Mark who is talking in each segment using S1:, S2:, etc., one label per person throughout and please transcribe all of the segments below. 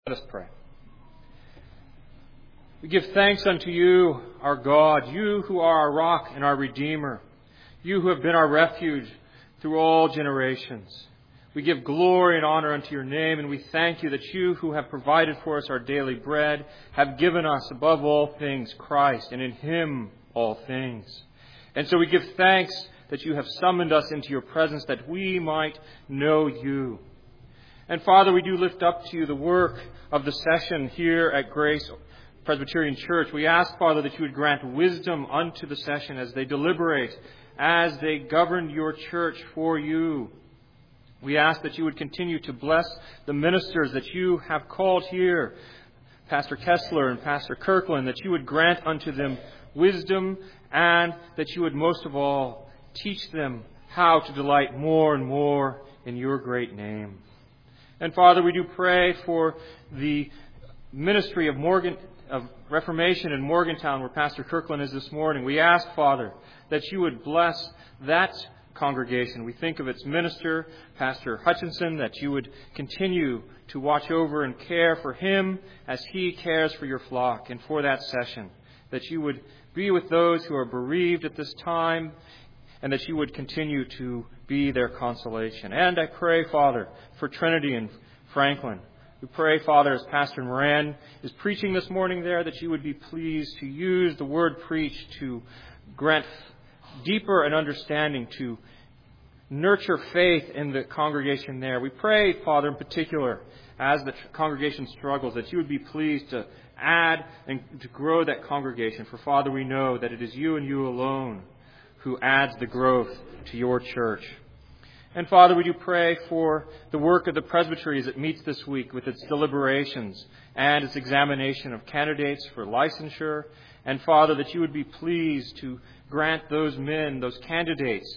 S1: Let us pray. We give thanks unto you, our God, you who are our rock and our Redeemer, you who have been our refuge through all generations. We give glory and honor unto your name, and we thank you that you who have provided for us our daily bread have given us above all things Christ, and in him all things. And so we give thanks that you have summoned us into your presence that we might know you. And Father, we do lift up to you the work of the session here at Grace Presbyterian Church. We ask, Father, that you would grant wisdom unto the session as they deliberate, as they govern your church for you. We ask that you would continue to bless the ministers that you have called here, Pastor Kessler and Pastor Kirkland, that you would grant unto them wisdom, and that you would most of all teach them how to delight more and more in your great name. And Father, we do pray for the ministry of Reformation in Morgantown, where Pastor Kirkland is this morning. We ask, Father, that you would bless that congregation. We think of its minister, Pastor Hutchinson, that you would continue to watch over and care for him as he cares for your flock, and for that session, that you would be with those who are bereaved at this time, and that you would continue to be their consolation. And I pray, Father, for Trinity and Franklin. We pray, Father, as Pastor Moran is preaching this morning there, that you would be pleased to use the word preached to grant deeper and understanding, to nurture faith in the congregation there. We pray, Father, in particular, as the congregation struggles, that you would be pleased to add and to grow that congregation. For, Father, we know that it is you and you alone who adds the growth to your church. And Father, we do pray for the work of the presbytery as it meets this week with its deliberations and its examination of candidates for licensure. And Father, that you would be pleased to grant those men, those candidates,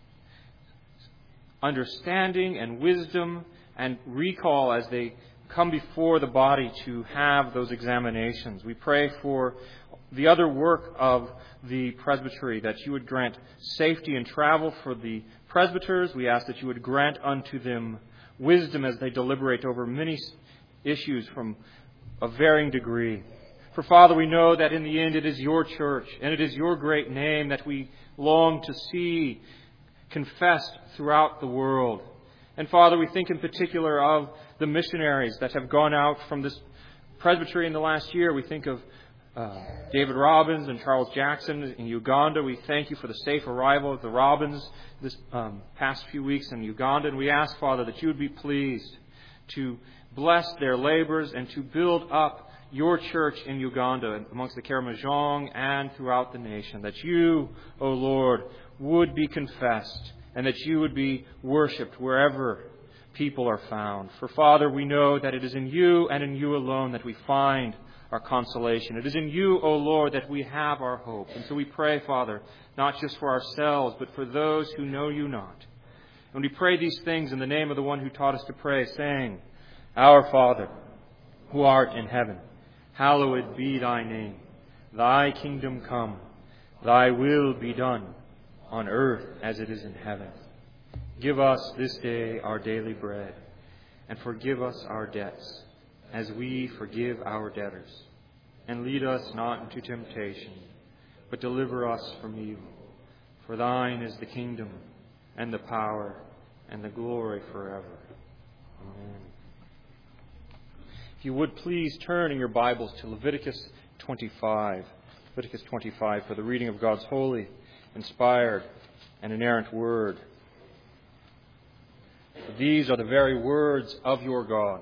S1: understanding and wisdom and recall as they come before the body to have those examinations. We pray for the other work of the presbytery, that you would grant safety in travel for the presbyters. We ask that you would grant unto them wisdom as they deliberate over many issues from a varying degree. For, Father, we know that in the end it is your church and it is your great name that we long to see confessed throughout the world. And, Father, we think in particular of the missionaries that have gone out from this presbytery in the last year. We think of David Robbins and Charles Jackson in Uganda. We thank you for the safe arrival of the Robbins this past few weeks in Uganda. And we ask, Father, that you would be pleased to bless their labors and to build up your church in Uganda amongst the Karamojong and throughout the nation. That you, O Lord, would be confessed and that you would be worshipped wherever people are found. For, Father, we know that it is in you and in you alone that we find our consolation. It is in you, O Lord, that we have our hope. And so we pray, Father, not just for ourselves, but for those who know you not. And we pray these things in the name of the one who taught us to pray, saying, Our Father, who art in heaven, hallowed be thy name. Thy kingdom come. Thy will be done on earth as it is in heaven. Give us this day our daily bread, and forgive us our debts, as we forgive our debtors. And lead us not into temptation, but deliver us from evil. For thine is the kingdom, and the power, and the glory forever. Amen. If you would please turn in your Bibles to Leviticus 25. Leviticus 25 for the reading of God's holy, inspired, and inerrant word. These are the very words of your God.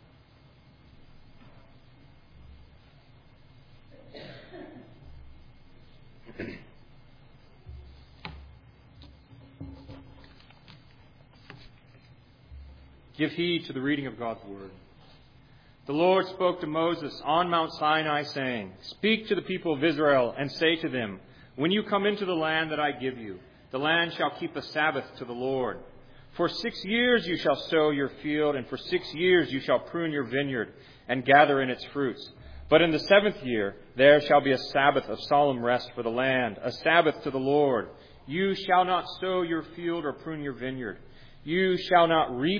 S1: Give heed to the reading of God's word. The Lord spoke to Moses on Mount Sinai, saying, Speak to the people of Israel and say to them, When you come into the land that I give you, the land shall keep a Sabbath to the Lord. For 6 years you shall sow your field, and for 6 years you shall prune your vineyard and gather in its fruits. But in the 7th year there shall be a Sabbath of solemn rest for the land, a Sabbath to the Lord. You shall not sow your field or prune your vineyard. You shall not reap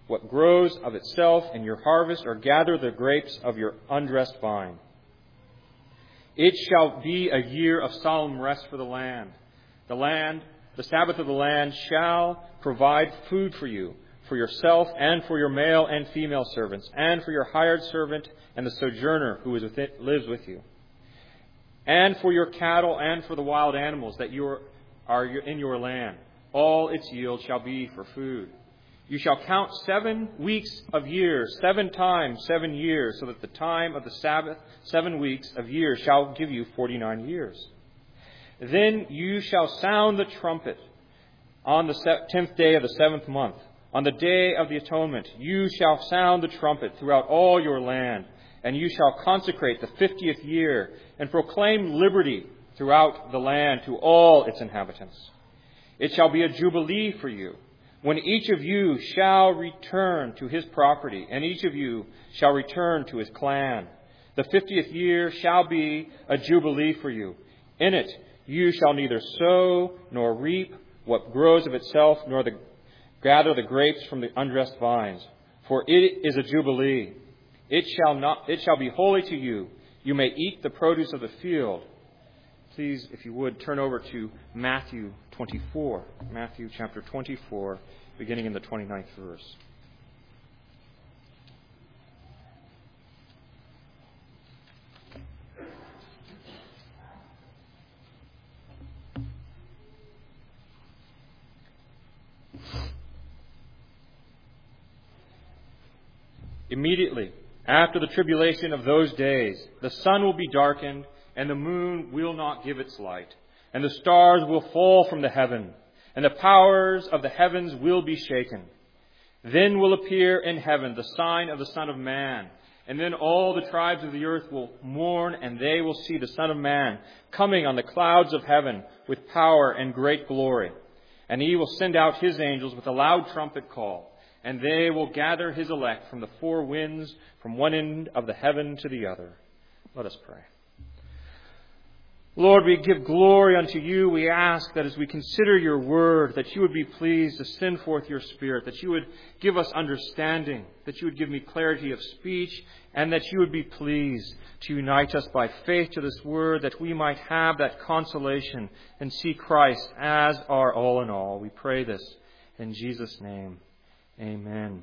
S1: what grows of itself in your harvest, or gather the grapes of your undressed vine. It shall be a year of solemn rest for the land. The Sabbath of the land shall provide food for you, for yourself and for your male and female servants, and for your hired servant and the sojourner who lives with you, and for your cattle and for the wild animals that are in your land. All its yield shall be for food. You shall count 7 weeks of years, 7 times 7 years, so that the time of the Sabbath, 7 weeks of years, shall give you 49 years. Then you shall sound the trumpet on the 10th day of the 7th month. On the day of the atonement, you shall sound the trumpet throughout all your land, and you shall consecrate the 50th year, and proclaim liberty throughout the land to all its inhabitants. It shall be a jubilee for you, when each of you shall return to his property, and each of you shall return to his clan. The 50th year shall be a jubilee for you. In it you shall neither sow nor reap what grows of itself, nor gather the grapes from the undressed vines. For it is a jubilee. It shall be holy to you. You may eat the produce of the field. Please, if you would, turn over to Matthew 24. Matthew chapter 24, beginning in the 29th verse. Immediately after the tribulation of those days, the sun will be darkened, and the moon will not give its light, and the stars will fall from the heaven, and the powers of the heavens will be shaken. Then will appear in heaven the sign of the Son of Man, and then all the tribes of the earth will mourn, and they will see the Son of Man coming on the clouds of heaven with power and great glory. And he will send out his angels with a loud trumpet call, and they will gather his elect from the 4 winds, from one end of the heaven to the other. Let us pray. Lord, we give glory unto you. We ask that as we consider your word, that you would be pleased to send forth your Spirit, that you would give us understanding, that you would give me clarity of speech, and that you would be pleased to unite us by faith to this word, that we might have that consolation and see Christ as our all in all. We pray this in Jesus' name. Amen.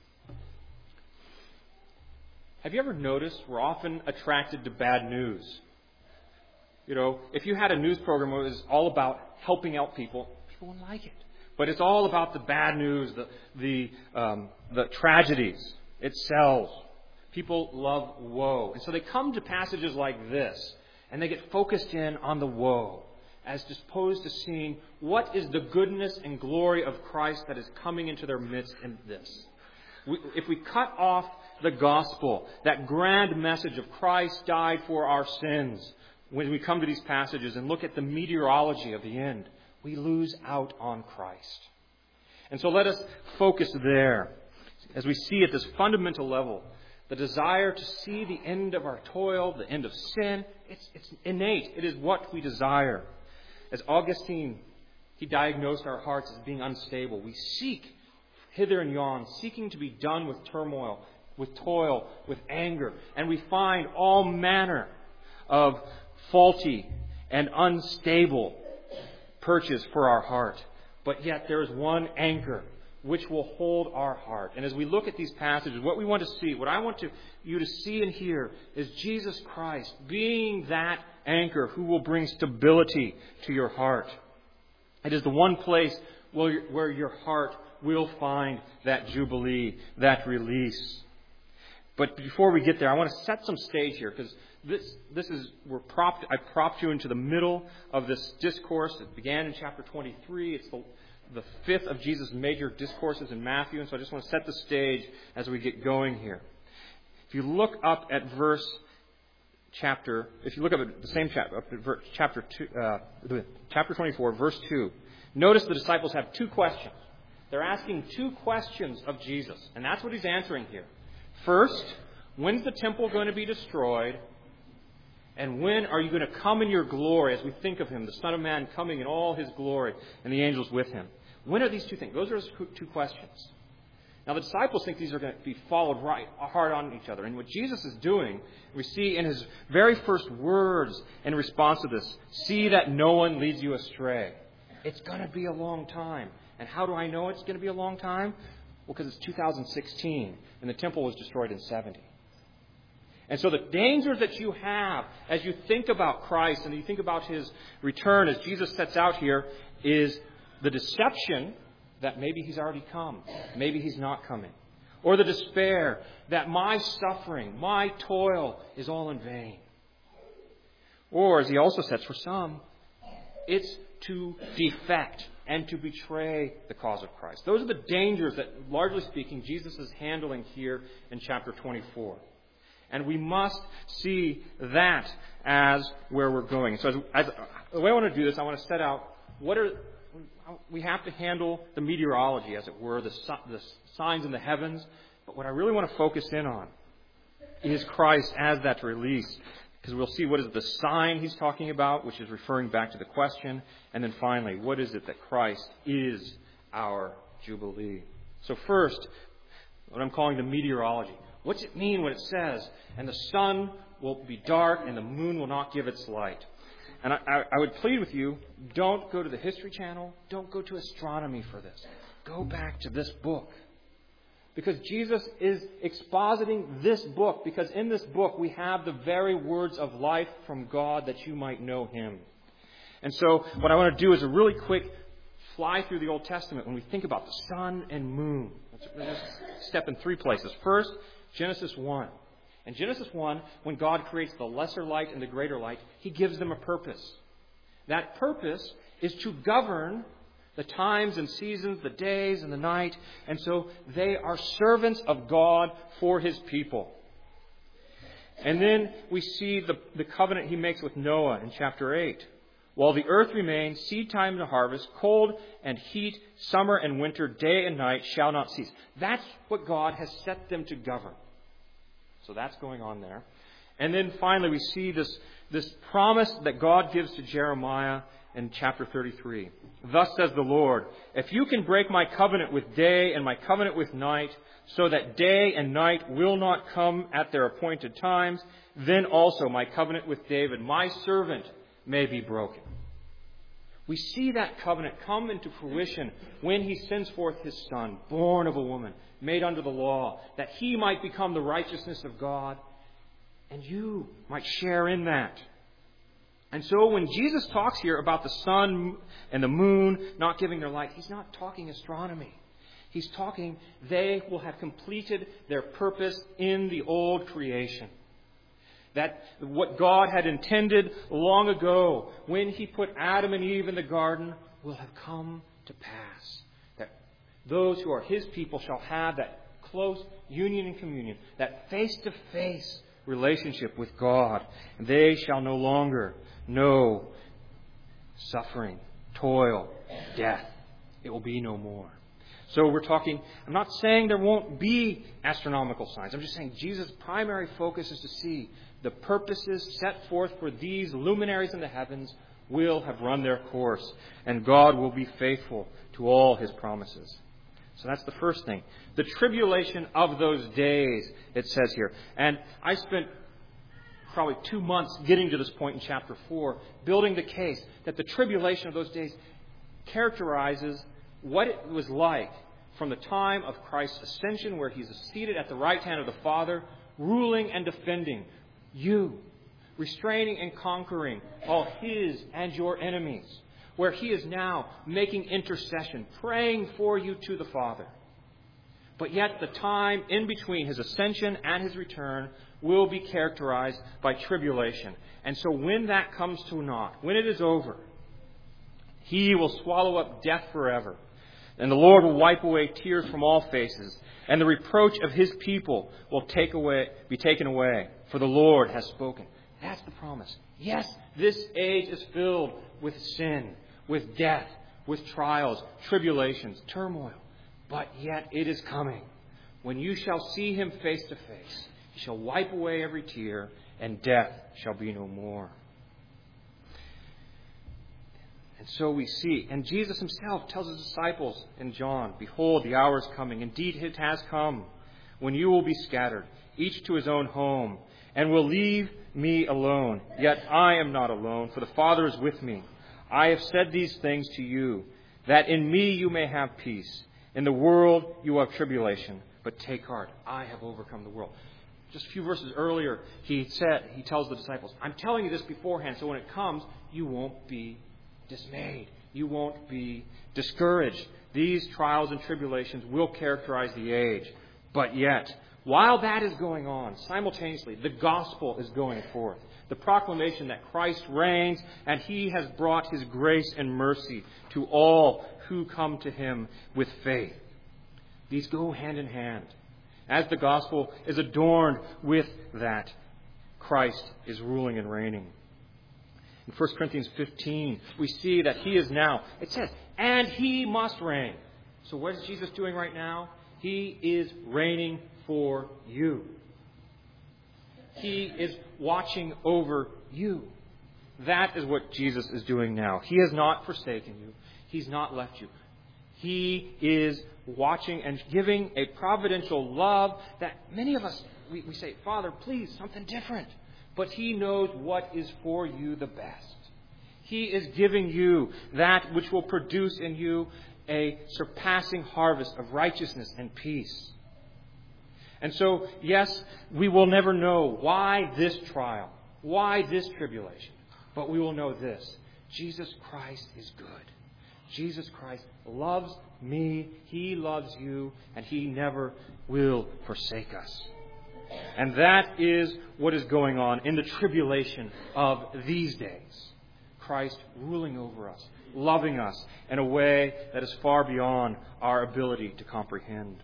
S1: Have you ever noticed we're often attracted to bad news? You know, if you had a news program where it was all about helping out people, people wouldn't like it. But it's all about the bad news, the tragedies. It sells. People love woe. And so they come to passages like this, and they get focused in on the woe, as opposed to seeing what is the goodness and glory of Christ that is coming into their midst in this. If we cut off the gospel, that grand message of Christ died for our sins, when we come to these passages and look at the meteorology of the end, we lose out on Christ. And so let us focus there. As we see at this fundamental level, the desire to see the end of our toil, the end of sin, it's innate. It is what we desire. As Augustine, he diagnosed our hearts as being unstable. We seek hither and yon, seeking to be done with turmoil, with toil, with anger. And we find all manner of faulty and unstable perches for our heart. But yet there is one anchor which will hold our heart. And as we look at these passages, what we want to see, what I want you to see and hear is Jesus Christ being that anchor who will bring stability to your heart. It is the one place where your heart will find that jubilee, that release. But before we get there, I want to set some stage here, because I propped you into the middle of this discourse. It began in chapter 23. It's the 5th of Jesus' major discourses in Matthew, and so I just want to set the stage as we get going here. If you look up at the same chapter, up at chapter 24, verse 2, notice the disciples have 2 questions. They're asking 2 questions of Jesus, and that's what he's answering here. First, when's the temple going to be destroyed? And when are you going to come in your glory, as we think of him, the Son of Man coming in all his glory and the angels with him? When are these 2 things? Those are his 2 questions. Now, the disciples think these are going to be followed right hard on each other. And what Jesus is doing, we see in his very first words in response to this, see that no one leads you astray. It's going to be a long time. And how do I know it's going to be a long time? Well, because it's 2016, and the temple was destroyed in 70. And so the danger that you have as you think about Christ and you think about his return, as Jesus sets out here, is the deception that maybe he's already come, maybe he's not coming. Or the despair that my suffering, my toil is all in vain. Or, as he also says for some, it's to defect and to betray the cause of Christ. Those are the dangers that, largely speaking, Jesus is handling here in chapter 24. And we must see that as where we're going. So the way I want to do this, I want to set out we have to handle the meteorology, as it were, the signs in the heavens. But what I really want to focus in on is Christ as that release. Because we'll see what is the sign he's talking about, which is referring back to the question. And then finally, what is it that Christ is our Jubilee? So first, what I'm calling the meteorology. What's it mean when it says, and the sun will be dark and the moon will not give its light? And I would plead with you, don't go to the History Channel. Don't go to astronomy for this. Go back to this book. Because Jesus is expositing this book. Because in this book we have the very words of life from God that you might know him. And so what I want to do is a really quick fly through the Old Testament when we think about the sun and moon. Let's just step in three places. First, Genesis 1. In Genesis 1, when God creates the lesser light and the greater light, he gives them a purpose. That purpose is to govern the times and seasons, the days and the night. And so they are servants of God for his people. And then we see the covenant he makes with Noah in chapter 8. While the earth remains, seed time and harvest, cold and heat, summer and winter, day and night shall not cease. That's what God has set them to govern. So that's going on there. And then finally we see this promise that God gives to Jeremiah in chapter 33. Thus says the Lord, if you can break my covenant with day and my covenant with night, so that day and night will not come at their appointed times, then also my covenant with David, my servant, may be broken. We see that covenant come into fruition when he sends forth his Son, born of a woman, made under the law, that he might become the righteousness of God, and you might share in that. And so when Jesus talks here about the sun and the moon not giving their light, he's not talking astronomy. He's talking they will have completed their purpose in the old creation. That what God had intended long ago when he put Adam and Eve in the garden will have come to pass. That those who are his people shall have that close union and communion, that face-to-face relationship with God. And they shall no longer know suffering, toil, death. It will be no more. So we're talking, I'm not saying there won't be astronomical signs. I'm just saying Jesus' primary focus is to see the purposes set forth for these luminaries in the heavens will have run their course, and God will be faithful to all his promises. So that's the first thing. The tribulation of those days, it says here. And I spent probably 2 months getting to this point in chapter 4, building the case that the tribulation of those days characterizes what it was like from the time of Christ's ascension, where he's seated at the right hand of the Father, ruling and defending you, restraining and conquering all his and your enemies, where he is now making intercession, praying for you to the Father. But yet the time in between his ascension and his return will be characterized by tribulation. And so when that comes to naught, when it is over, he will swallow up death forever. And the Lord will wipe away tears from all faces, and the reproach of his people will be taken away, for the Lord has spoken. That's the promise. Yes, this age is filled with sin, with death, with trials, tribulations, turmoil. But yet it is coming. When you shall see him face to face, he shall wipe away every tear, and death shall be no more. And so we see, and Jesus himself tells his disciples in John, behold, the hour is coming. Indeed, it has come, when you will be scattered, each to his own home, and will leave me alone. Yet I am not alone, for the Father is with me. I have said these things to you, that in me you may have peace. In the world you have tribulation, but take heart, I have overcome the world. Just a few verses earlier, he tells the disciples, I'm telling you this beforehand, so when it comes, you won't be dismayed. You won't be discouraged. These trials and tribulations will characterize the age. But yet, while that is going on, simultaneously, the gospel is going forth. The proclamation that Christ reigns and he has brought his grace and mercy to all who come to him with faith. These go hand in hand. As the gospel is adorned with that, Christ is ruling and reigning. In 1 Corinthians 15, we see that he is now, it says, and he must reign. So what is Jesus doing right now? He is reigning for you. He is watching over you. That is what Jesus is doing now. He has not forsaken you. He's not left you. He is watching and giving a providential love that many of us, we say, Father, please, something different. But he knows what is for you the best. He is giving you that which will produce in you a surpassing harvest of righteousness and peace. And so, yes, we will never know why this trial, why this tribulation. But we will know this. Jesus Christ is good. Jesus Christ loves me. He loves you. And he never will forsake us. And that is what is going on in the tribulation of these days. Christ ruling over us, loving us in a way that is far beyond our ability to comprehend.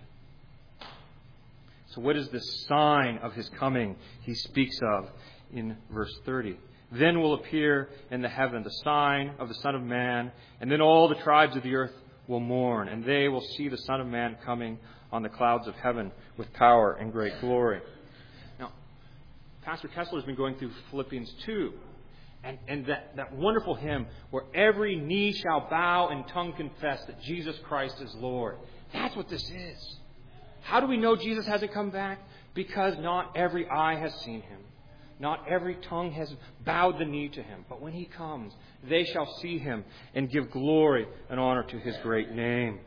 S1: So what is the sign of his coming he speaks of in verse 30? Then will appear in the heaven the sign of the Son of Man, and then all the tribes of the earth will mourn, and they will see the Son of Man coming on the clouds of heaven with power and great glory. Now, Pastor Kessler has been going through Philippians 2, and that wonderful hymn where every knee shall bow and tongue confess that Jesus Christ is Lord. That's what this is. How do we know Jesus hasn't come back? Because not every eye has seen him. Not every tongue has bowed the knee to him. But when he comes, they shall see him and give glory and honor to his great name.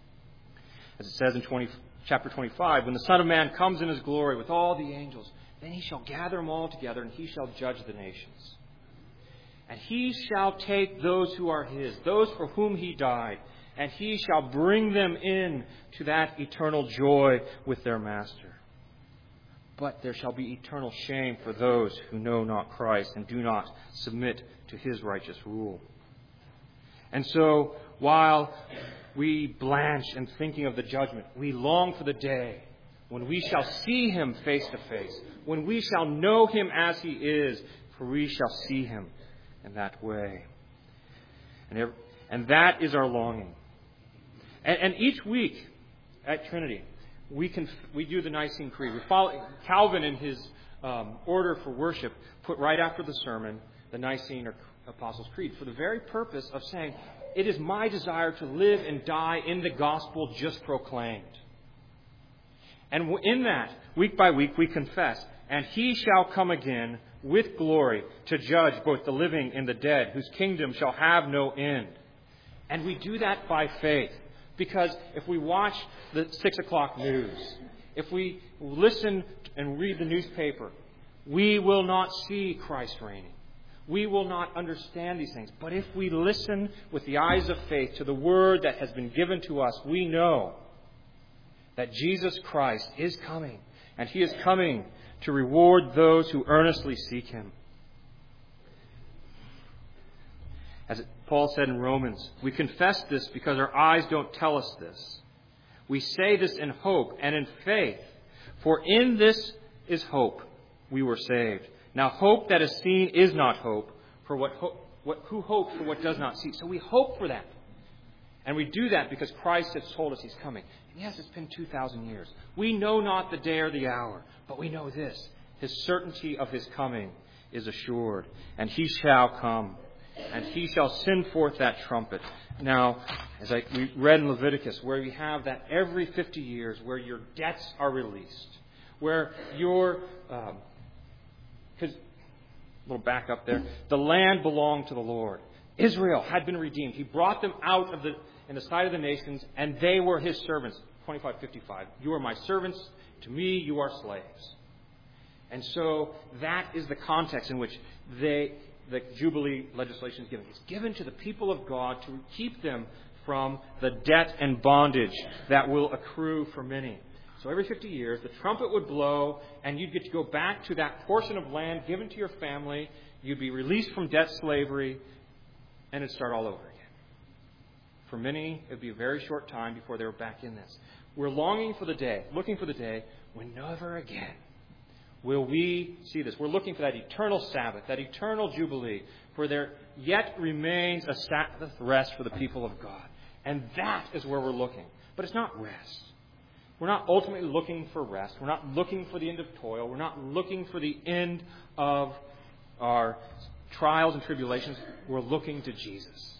S1: As it says in chapter 25, when the Son of Man comes in his glory with all the angels, then he shall gather them all together and he shall judge the nations. And he shall take those who are his, those for whom he died, and he shall bring them in to that eternal joy with their master. But there shall be eternal shame for those who know not Christ and do not submit to his righteous rule. And so, while we blanch in thinking of the judgment, we long for the day when we shall see him face to face, when we shall know him as he is, for we shall see him in that way. And that is our longing. And each week at Trinity, we do the Nicene Creed. We follow Calvin in his order for worship, put right after the sermon the Nicene or Apostles' Creed for the very purpose of saying, it is my desire to live and die in the gospel just proclaimed. And in that, week by week, we confess, and he shall come again with glory to judge both the living and the dead, whose kingdom shall have no end. And we do that by faith. Because if we watch the 6 o'clock news, if we listen and read the newspaper, we will not see Christ reigning. We will not understand these things. But if we listen with the eyes of faith to the word that has been given to us, we know that Jesus Christ is coming. And he is coming to reward those who earnestly seek him. As Paul said in Romans, we confess this because our eyes don't tell us this. We say this in hope and in faith, for in this is hope we were saved. Now hope that is seen is not hope, for who hopes for what does not see? So we hope for that. And we do that because Christ has told us he's coming. And yes, it's been 2,000 years. We know not the day or the hour, but we know this. His certainty of his coming is assured, and he shall come. and he shall send forth that trumpet. Now, as we read in Leviticus, where we have that every 50 years, where your debts are released, where your, because, a little back up there, the land belonged to the Lord. Israel had been redeemed. He brought them out of in the sight of the nations, and they were his servants. 25:55. You are my servants. To me, you are slaves. And so that is the context in which the Jubilee legislation is given. It's given to the people of God to keep them from the debt and bondage that will accrue for many. So every 50 years, the trumpet would blow, and you'd get to go back to that portion of land given to your family. You'd be released from debt slavery, and it'd start all over again. For many, it would be a very short time before they were back in this. We're longing for the day, looking for the day when never again will we see this. We're looking for that eternal Sabbath, that eternal Jubilee, where there yet remains a Sabbath rest for the people of God. And that is where we're looking. But it's not rest. We're not ultimately looking for rest. We're not looking for the end of toil. We're not looking for the end of our trials and tribulations. We're looking to Jesus.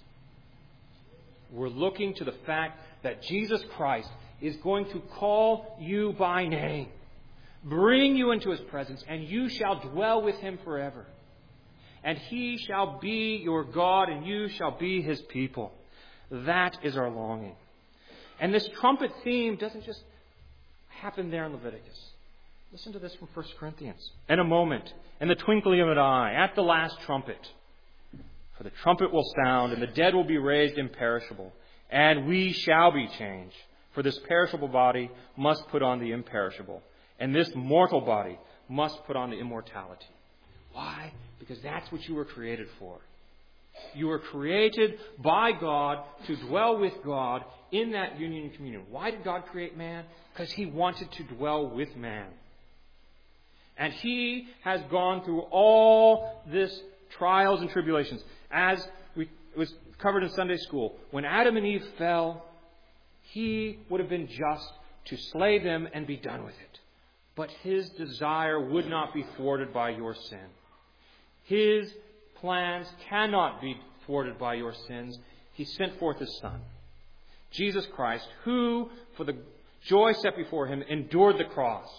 S1: We're looking to the fact that Jesus Christ is going to call you by name, bring you into his presence, and you shall dwell with him forever. And he shall be your God, and you shall be his people. That is our longing. And this trumpet theme doesn't just happen there in Leviticus. Listen to this from 1 Corinthians. In a moment, in the twinkling of an eye, at the last trumpet, for the trumpet will sound, and the dead will be raised imperishable, and we shall be changed. For this perishable body must put on the imperishable, and this mortal body must put on the immortality. Why? Because that's what you were created for. You were created by God to dwell with God in that union and communion. Why did God create man? Because he wanted to dwell with man. And he has gone through all this trials and tribulations. As it was covered in Sunday school, when Adam and Eve fell, he would have been just to slay them and be done with it. But his desire would not be thwarted by your sin. His plans cannot be thwarted by your sins. He sent forth his Son, Jesus Christ, who, for the joy set before him, endured the cross,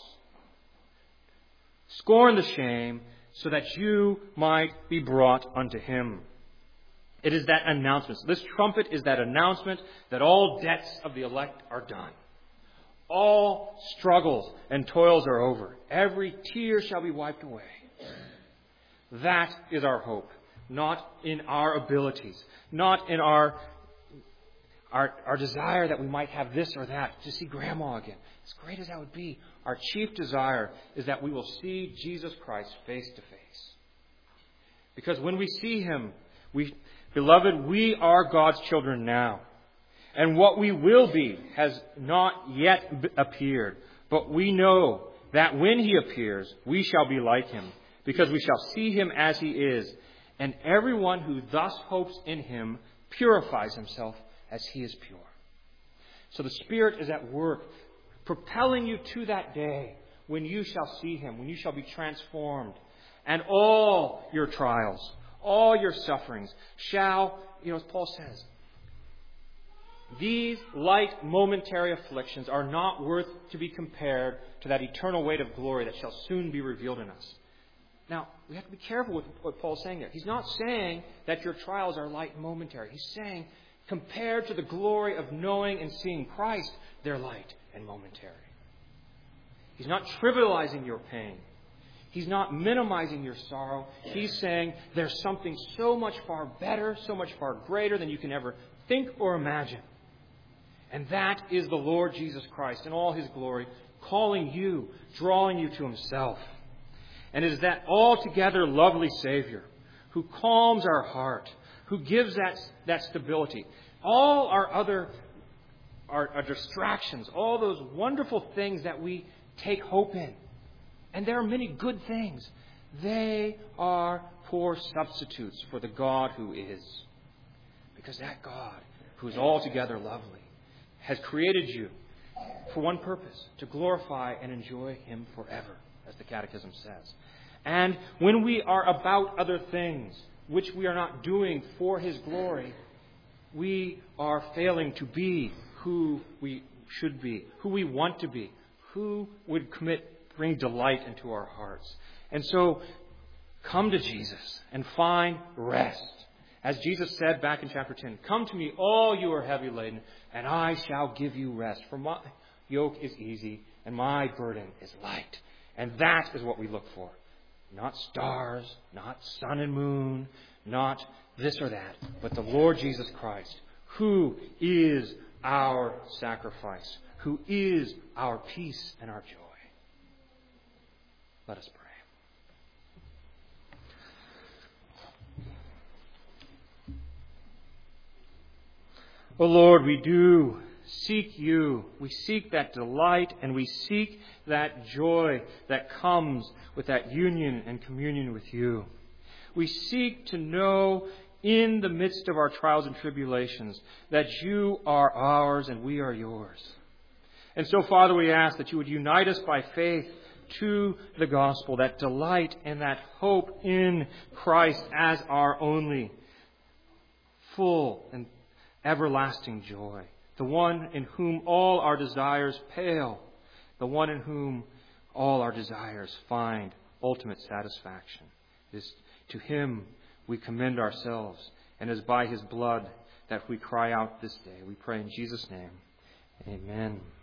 S1: scorned the shame, so that you might be brought unto him. It is that announcement. So this trumpet is that announcement that all debts of the elect are done. All struggles and toils are over. Every tear shall be wiped away. That is our hope. Not in our abilities. Not in our desire that we might have this or that. To see Grandma again. As great as that would be, our chief desire is that we will see Jesus Christ face to face. Because when we see him, beloved, we are God's children now. And what we will be has not yet appeared. But we know that when he appears, we shall be like him, because we shall see him as he is. And everyone who thus hopes in him purifies himself as he is pure. So the Spirit is at work, propelling you to that day when you shall see him, when you shall be transformed. And all your trials, all your sufferings shall, as Paul says, these light momentary afflictions are not worth to be compared to that eternal weight of glory that shall soon be revealed in us. Now, we have to be careful with what Paul's saying there. He's not saying that your trials are light and momentary. He's saying, compared to the glory of knowing and seeing Christ, they're light and momentary. He's not trivializing your pain. He's not minimizing your sorrow. He's saying there's something so much far better, so much far greater than you can ever think or imagine. And that is the Lord Jesus Christ in all his glory, calling you, drawing you to himself. And it is that altogether lovely Savior who calms our heart, who gives that stability. All our other our distractions, all those wonderful things that we take hope in. And there are many good things. They are poor substitutes for the God who is. Because that God, who is altogether lovely, has created you for one purpose, to glorify and enjoy him forever, as the Catechism says. And when we are about other things, which we are not doing for His glory, we are failing to be who we should be, who we want to be, who would bring delight into our hearts. And so, come to Jesus and find rest. As Jesus said back in chapter 10, "Come to me, all you are heavy laden, and I shall give you rest. For my yoke is easy and my burden is light." And that is what we look for. Not stars, not sun and moon, not this or that, but the Lord Jesus Christ, who is our sacrifice, who is our peace and our joy. Let us pray. O Lord, we do seek you. We seek that delight and we seek that joy that comes with that union and communion with you. We seek to know in the midst of our trials and tribulations that you are ours and we are yours. And so, Father, we ask that you would unite us by faith to the gospel, that delight and that hope in Christ as our only full and everlasting joy, the one in whom all our desires pale, the one in whom all our desires find ultimate satisfaction. It is to Him we commend ourselves, and it is by His blood that we cry out this day. We pray in Jesus' name. Amen.